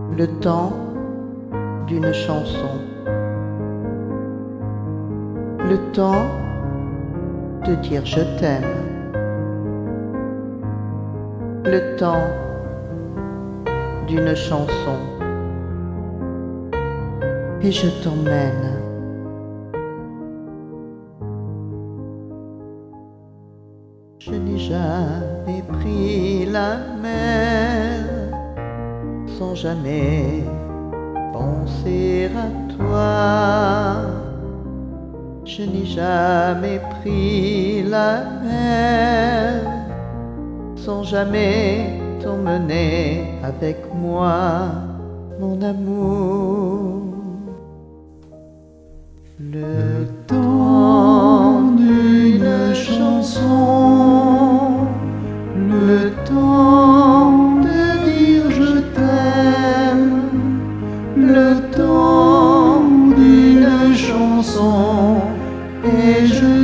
Le temps d'une chanson. Le temps de dire je t'aime. Le temps d'une chanson. Et je t'emmène. Je n'ai jamais pris la mer sans jamais penser à toi. Je n'ai jamais pris la mer sans jamais t'emmener avec moi, mon amour. Le temps d'une chanson, le temps de dire je t'aime, le temps d'une chanson, et je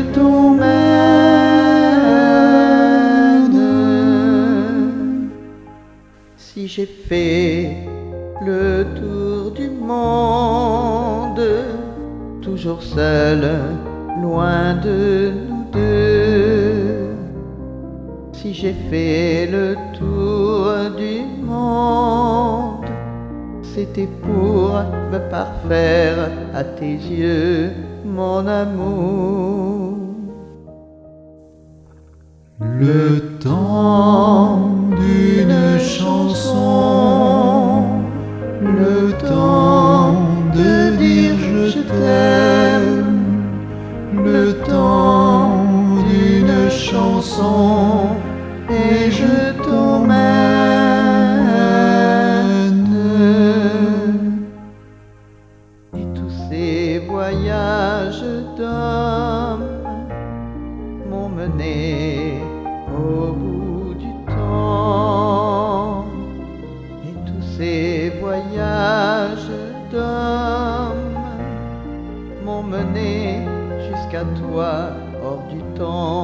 t'emmène. Si j'ai fait le tour du monde, toujours seul, loin de nous deux. Si j'ai fait le tour du monde, c'était pour me parfaire à tes yeux, mon amour. Le temps d'une chanson, le temps de dire je t'aime, le temps d'une chanson, et je t'emmène. Et tous ces voyages d'hommes m'ont mené au bout du temps. Et tous ces voyages d'hommes m'ont mené jusqu'à toi hors du temps.